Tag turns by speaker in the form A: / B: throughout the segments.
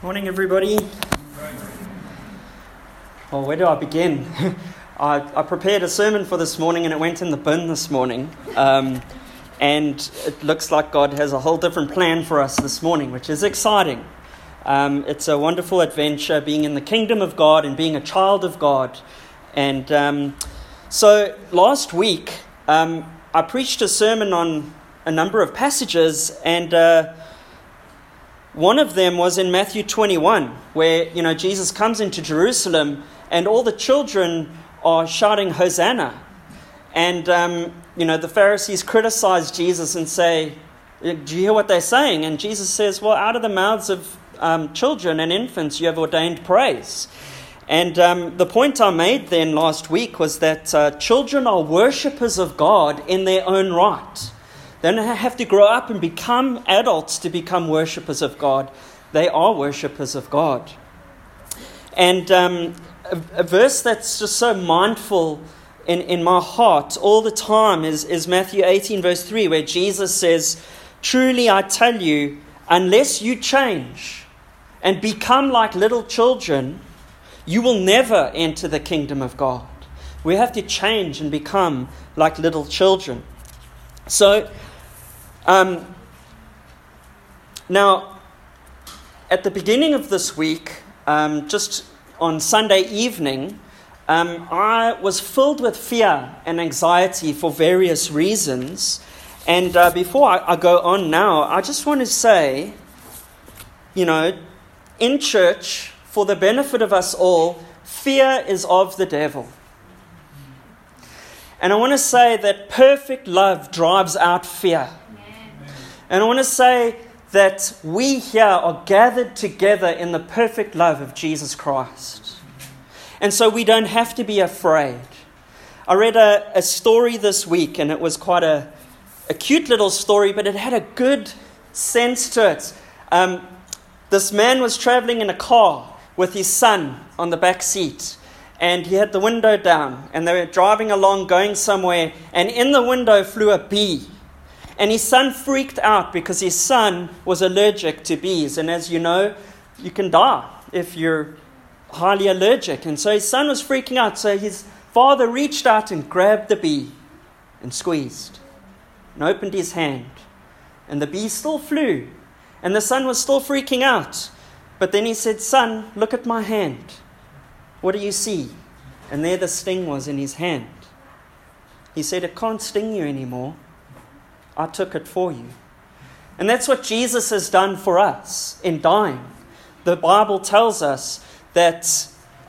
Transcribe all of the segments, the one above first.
A: Morning, everybody. Well, where do I begin? I prepared a sermon for this morning and it went in the bin this morning. And it looks like God has a whole different plan for us this morning, which is exciting. It's a wonderful adventure being in the kingdom of God and being a child of God. And so last week, I preached a sermon on a number of passages, and one of them was in Matthew 21, where, Jesus comes into Jerusalem and all the children are shouting Hosanna. And, the Pharisees criticize Jesus and say, do you hear what they're saying? And Jesus says, well, out of the mouths of children and infants, you have ordained praise. And the point I made then last week was that children are worshippers of God in their own right. They don't have to grow up and become adults to become worshippers of God. They are worshippers of God. And a verse that's just so mindful in my heart all the time is Matthew 18 verse 3, where Jesus says, "Truly I tell you, unless you change and become like little children, you will never enter the kingdom of God." We have to change and become like little children. So, now, at the beginning of this week, just on Sunday evening, I was filled with fear and anxiety for various reasons. And before I go on now, I just want to say, in church, for the benefit of us all, fear is of the devil. And I want to say that perfect love drives out fear. And I want to say that we here are gathered together in the perfect love of Jesus Christ. And so we don't have to be afraid. I read a story this week, and it was quite a cute little story, but it had a good sense to it. This man was traveling in a car with his son on the back seat, and he had the window down, and they were driving along, going somewhere, and in the window flew a bee. And his son freaked out because his son was allergic to bees. And as you know, you can die if you're highly allergic. And so his son was freaking out. So his father reached out and grabbed the bee and squeezed and opened his hand. And the bee still flew. And the son was still freaking out. But then he said, "Son, look at my hand. What do you see?" And there the sting was in his hand. He said, "It can't sting you anymore. I took it for you." And that's what Jesus has done for us in dying. The Bible tells us that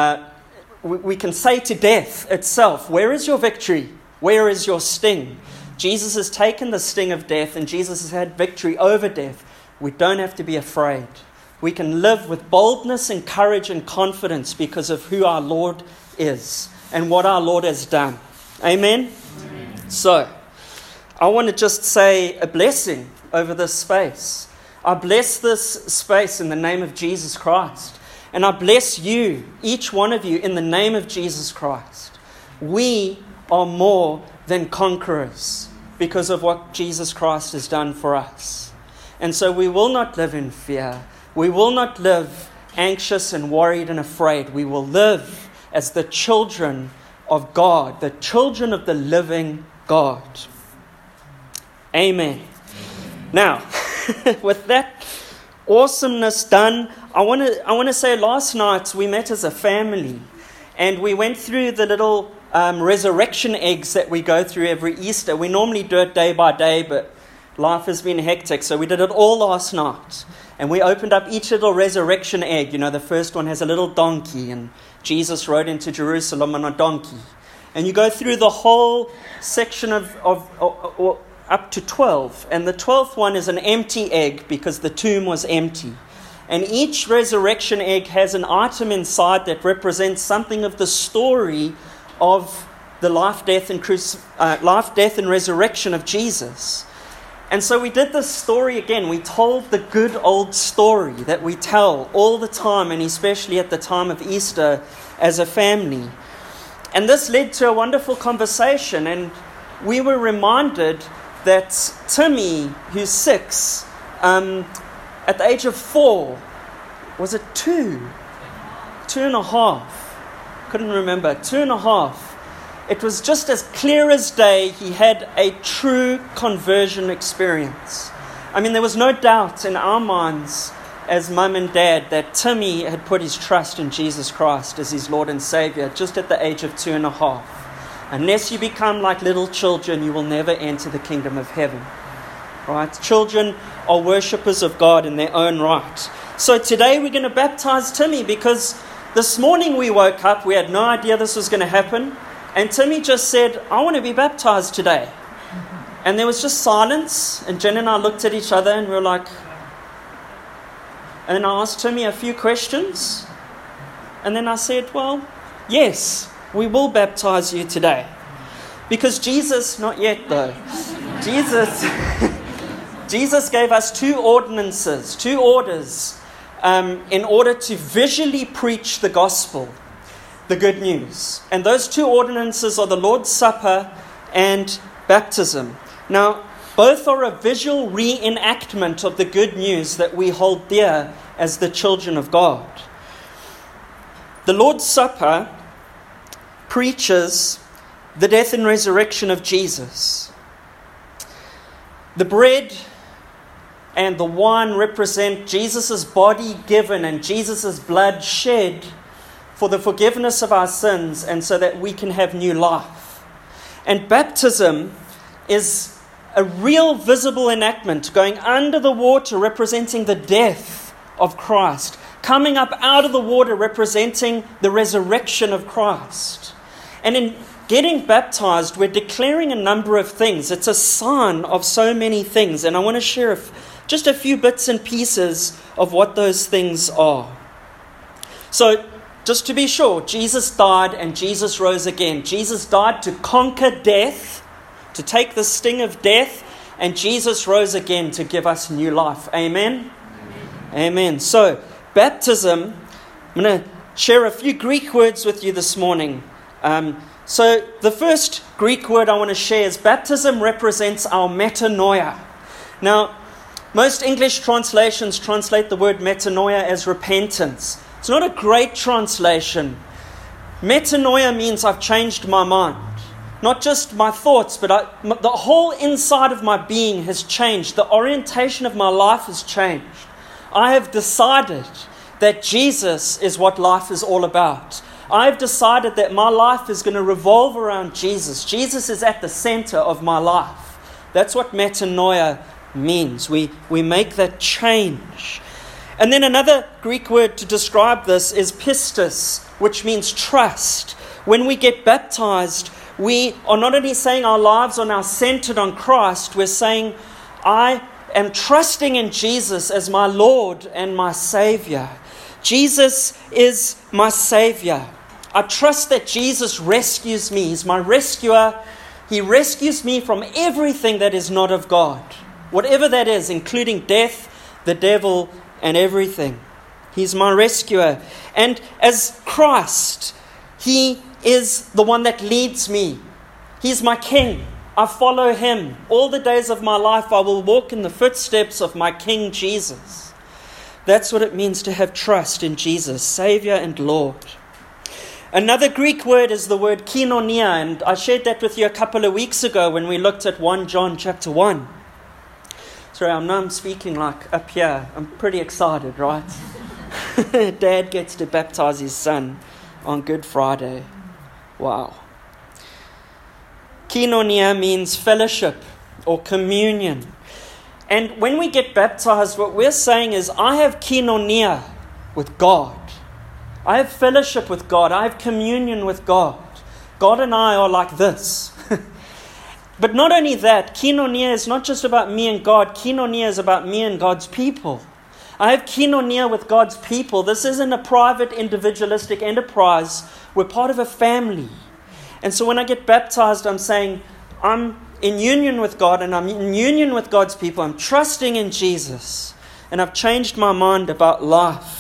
A: we can say to death itself, "Where is your victory? Where is your sting?" Jesus has taken the sting of death, and Jesus has had victory over death. We don't have to be afraid. We can live with boldness and courage and confidence because of who our Lord is and what our Lord has done. Amen? Amen. So, I want to just say a blessing over this space. I bless this space in the name of Jesus Christ. And I bless you, each one of you, in the name of Jesus Christ. We are more than conquerors because of what Jesus Christ has done for us. And so we will not live in fear. We will not live anxious and worried and afraid. We will live as the children of God, the children of the living God. Amen. Now, with that awesomeness done, I want to say last night we met as a family, and we went through the little resurrection eggs that we go through every Easter. We normally do it day by day, but life has been hectic, so we did it all last night. And we opened up each little resurrection egg. The first one has a little donkey, and Jesus rode into Jerusalem on a donkey. And you go through the whole section of up to 12. And the 12th one is an empty egg because the tomb was empty. And each resurrection egg has an item inside that represents something of the story of the life, death, and resurrection of Jesus. And so we did this story again. We told the good old story that we tell all the time, and especially at the time of Easter as a family. And this led to a wonderful conversation, and we were reminded that Timmy, who's 6, at the age of 4, Was it 2? 2.5. Couldn't remember. 2.5. It was just as clear as day he had a true conversion experience. I mean, there was no doubt in our minds as mum and dad that Timmy had put his trust in Jesus Christ as his Lord and Savior just at the age of 2.5. Unless you become like little children, you will never enter the kingdom of heaven. Right? Children are worshippers of God in their own right. So today we're going to baptize Timmy because this morning we woke up, we had no idea this was going to happen, and Timmy just said, I want to be baptized today. And there was just silence, and Jen and I looked at each other and we were like, and I asked Timmy a few questions, and then I said, well, yes, we will baptize you today. Because Jesus, not yet though, Jesus gave us 2 ordinances, 2 orders, in order to visually preach the gospel, the good news. And those 2 ordinances are the Lord's Supper and baptism. Now, both are a visual reenactment of the good news that we hold dear as the children of God. The Lord's Supper preaches the death and resurrection of Jesus. The bread and the wine represent Jesus' body given and Jesus' blood shed for the forgiveness of our sins and so that we can have new life. And baptism is a real visible enactment, going under the water representing the death of Christ, coming up out of the water representing the resurrection of Christ. And in getting baptized, we're declaring a number of things. It's a sign of so many things, and I want to share just a few bits and pieces of what those things are. So, just to be sure, Jesus died and Jesus rose again. Jesus died to conquer death, to take the sting of death, and Jesus rose again to give us new life. Amen? Amen. So, baptism, I'm going to share a few Greek words with you this morning. So, the first Greek word I want to share is baptism represents our metanoia. Now, most English translations translate the word metanoia as repentance. It's not a great translation. Metanoia means I've changed my mind. Not just my thoughts, but the whole inside of my being has changed. The orientation of my life has changed. I have decided that Jesus is what life is all about. I've decided that my life is going to revolve around Jesus. Jesus is at the center of my life. That's what metanoia means. We make that change. And then another Greek word to describe this is pistis, which means trust. When we get baptized, we are not only saying our lives are now centered on Christ, we're saying, I am trusting in Jesus as my Lord and my Savior. Jesus is my Savior. I trust that Jesus rescues me. He's my rescuer. He rescues me from everything that is not of God. Whatever that is, including death, the devil, and everything. He's my rescuer. And as Christ, He is the one that leads me. He's my King. I follow Him. All the days of my life I will walk in the footsteps of my King Jesus. That's what it means to have trust in Jesus, Savior and Lord. Another Greek word is the word koinonia, and I shared that with you a couple of weeks ago when we looked at 1 John chapter 1. Sorry, I know I'm speaking like up here. I'm pretty excited, right? Dad gets to baptize his son on Good Friday. Wow. Koinonia means fellowship or communion. And when we get baptized, what we're saying is, I have koinonia with God. I have fellowship with God. I have communion with God. God and I are like this. But not only that, koinonia is not just about me and God. Koinonia is about me and God's people. I have koinonia with God's people. This isn't a private, individualistic enterprise. We're part of a family. And so when I get baptized, I'm saying, I'm in union with God and I'm in union with God's people. I'm trusting in Jesus. And I've changed my mind about life.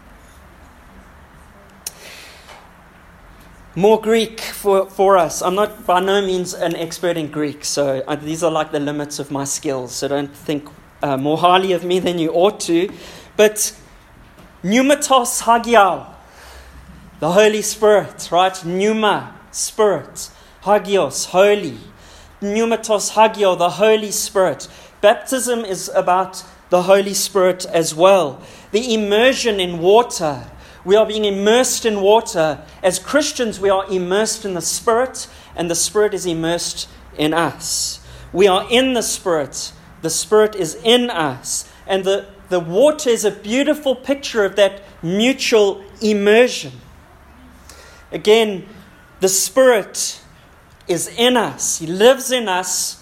A: More Greek for us. I'm not by no means an expert in Greek, so these are like the limits of my skills. So don't think more highly of me than you ought to. But Pneumatos Hagios, the Holy Spirit, right? Pneuma, Spirit. Hagios, holy. Pneumatos Hagios, the Holy Spirit. Baptism is about the Holy Spirit as well. The immersion in water. We are being immersed in water. As Christians, we are immersed in the Spirit, and the Spirit is immersed in us. We are in the Spirit. The Spirit is in us. And the water is a beautiful picture of that mutual immersion. Again, the Spirit is in us. He lives in us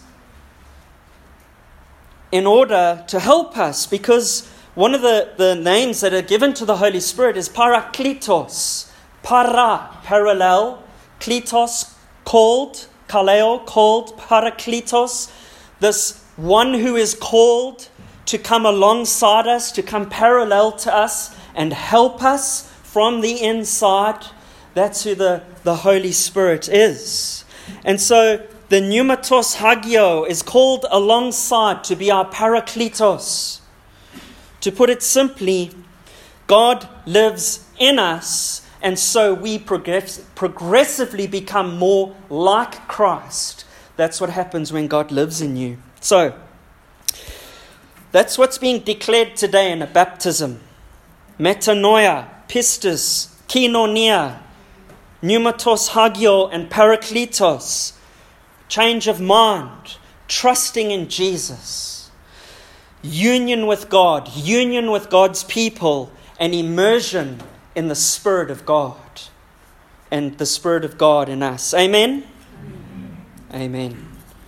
A: in order to help us, because one of the names that are given to the Holy Spirit is Parakletos. Para, parallel. Kletos, called. Kaleo, called. Parakletos. This one who is called to come alongside us, to come parallel to us and help us from the inside. That's who the Holy Spirit is. And so the Pneumatos Hagios is called alongside to be our Parakletos. To put it simply, God lives in us, and so we progressively become more like Christ. That's what happens when God lives in you. So, that's what's being declared today in a baptism. Metanoia, pistis, koinonia, Pneumatos Hagios, and Parakletos. Change of mind, trusting in Jesus. Union with God, union with God's people, and immersion in the Spirit of God. And the Spirit of God in us. Amen? Amen.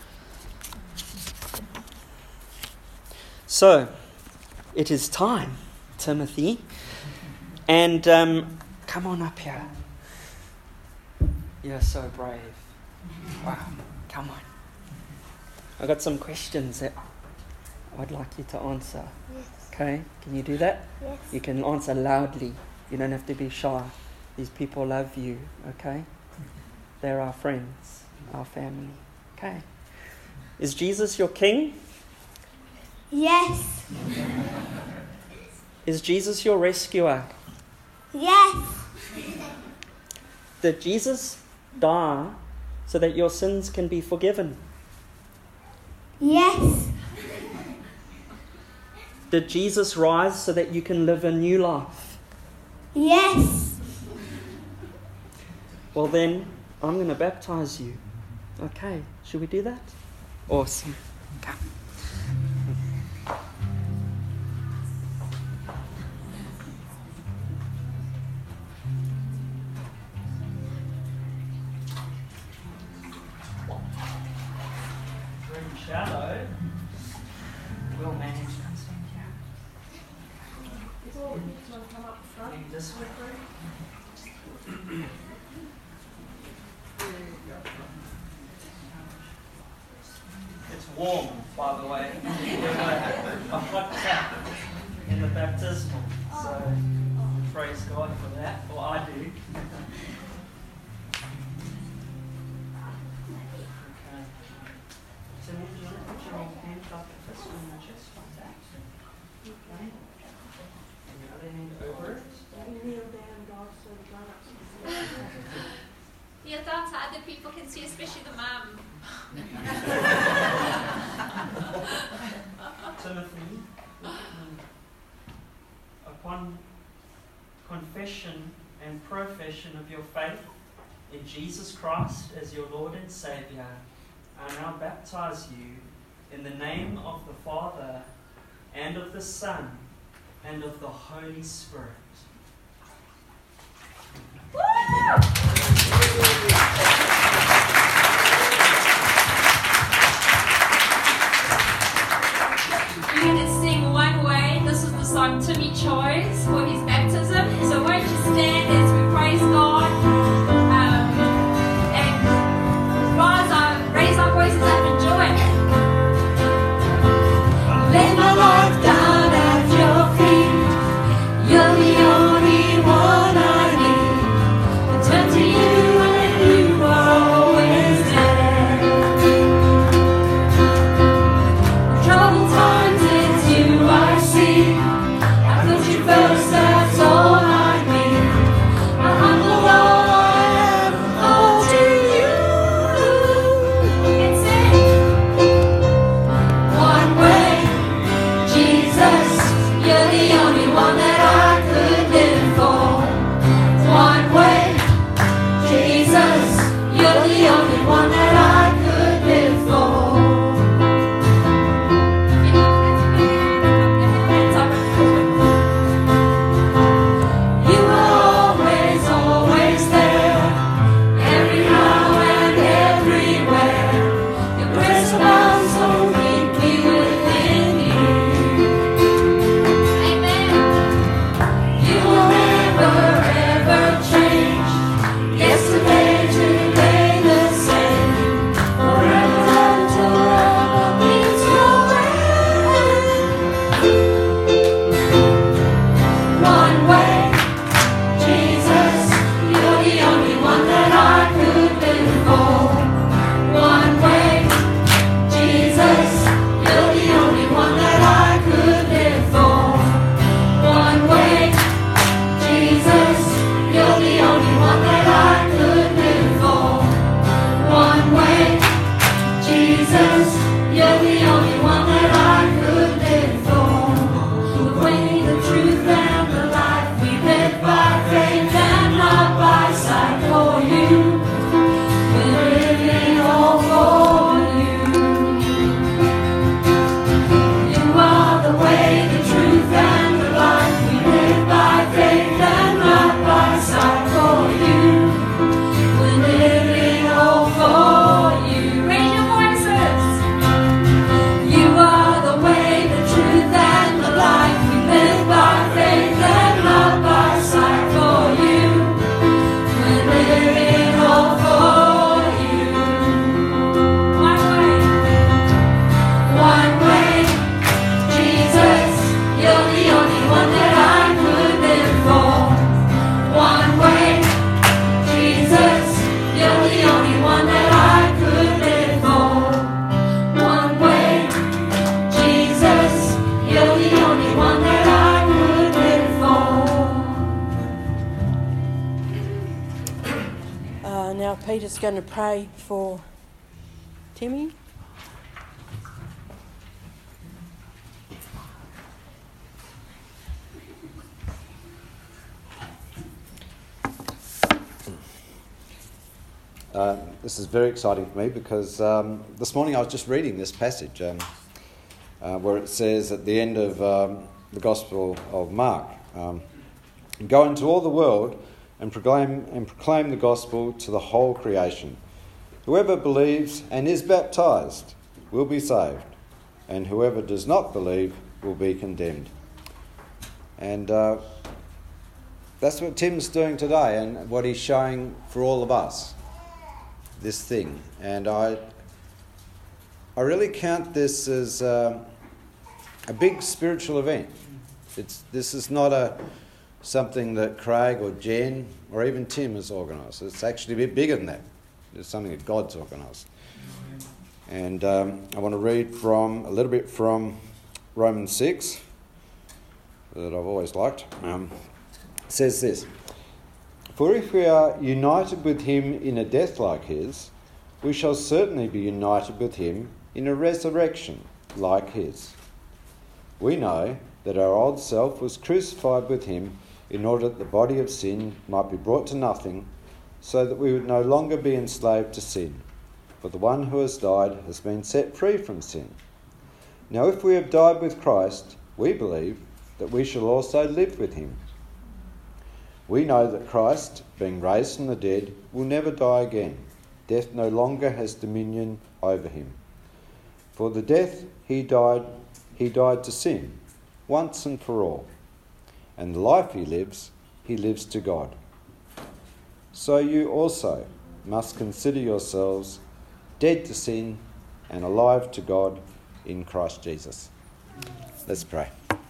A: So, it is time, Timothy. And come on up here. You're so brave. Wow, come on. I've got some questions that I'd like you to answer.
B: Yes.
A: Okay, can you do that?
B: Yes.
A: You can answer loudly. You don't have to be shy. These people love you, okay? They're our friends, our family. Okay. Is Jesus your king?
B: Yes.
A: Is Jesus your rescuer?
B: Yes.
A: Did Jesus die so that your sins can be forgiven?
B: Yes.
A: Did Jesus rise so that you can live a new life?
B: Yes.
A: Well then, I'm going to baptize you. Okay, should we do that? Awesome. Come. Very shallow. We'll manage that. Need this one through? It's warm, by the way. A hot tap in the baptismal. So praise God for that. Well, I do. Okay. So would you want to put your hand up the fist on your chest like that? Okay. And the other hand over it.
C: Yeah, that's how other people can see, especially the mum.
A: Timothy, upon confession and profession of your faith in Jesus Christ as your Lord and Saviour, I now baptize you in the name of the Father and of the Son and of the Holy Spirit.
C: We're going to sing One Way. This is the song Timmy chose for his baptism. So won't you stand as we praise God and raise our voices up in joy. Lay my life down at your feet. You're the only one I need. I turn to you and you are always there. In troubled times it's you I see. I put you first, that's all. the only one that I could live for. One way, Jesus, you're the only one that I could live for. You are always, always there, every now and everywhere. Your grace abounds so deeply within you. You will never, ever change. Yesterday, today, the same. Forever and forever is your word. One way, Jesus, you're the only one that I could live for. One way, Jesus, you're the only one that I could live for. One way, Jesus, you're the only one that I could live for. One way, Jesus, you're the only one that I could live for. The way, the truth, and the life, we live by faith and not by sight. For you, we're living all for you. You are the way, the truth, and the life. We live by faith and not by sight. For you, we're living all for you. Raise your voices. You are the way, the truth, and the life. We live by faith and not by sight. For you, we're living all for you. One way, Jesus, you're the only one that I could live for. One way, Jesus, you're the only one that I could live for. One way, Jesus, you're the only one that I could live for.
D: Now Peter's going to pray for Timmy.
E: This is very exciting for me because this morning I was just reading this passage where it says at the end of the Gospel of Mark, go into all the world and proclaim the gospel to the whole creation. Whoever believes and is baptized will be saved, and whoever does not believe will be condemned. And that's what Tim's doing today and what he's showing for all of us, this thing. And I really count this as a big spiritual event. This is not something that Craig or Jen or even Tim has organised. It's actually a bit bigger than that. It's something that God's organised. And I want to read a little bit from Romans 6 that I've always liked. It says this: for if we are united with him in a death like his, we shall certainly be united with him in a resurrection like his. We know that our old self was crucified with him in order that the body of sin might be brought to nothing, so that we would no longer be enslaved to sin. For the one who has died has been set free from sin. Now if we have died with Christ, we believe that we shall also live with him. We know that Christ, being raised from the dead, will never die again. Death no longer has dominion over him. For the death he died to sin, once and for all. And the life he lives to God. So you also must consider yourselves dead to sin and alive to God in Christ Jesus. Let's pray.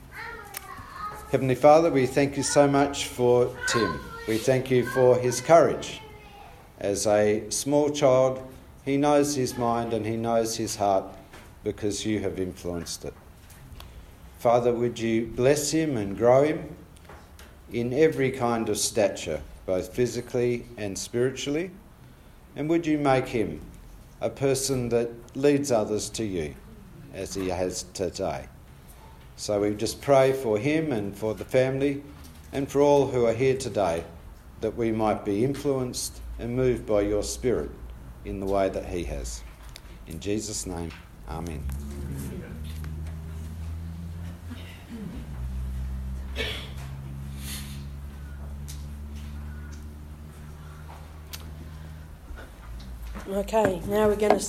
E: Heavenly Father, we thank you so much for Tim. We thank you for his courage. As a small child, he knows his mind and he knows his heart because you have influenced it. Father, would you bless him and grow him in every kind of stature, both physically and spiritually, and would you make him a person that leads others to you, as he has today. So we just pray for him and for the family and for all who are here today, that we might be influenced and moved by your Spirit in the way that he has. In Jesus' name, amen.
D: Okay, now we're going to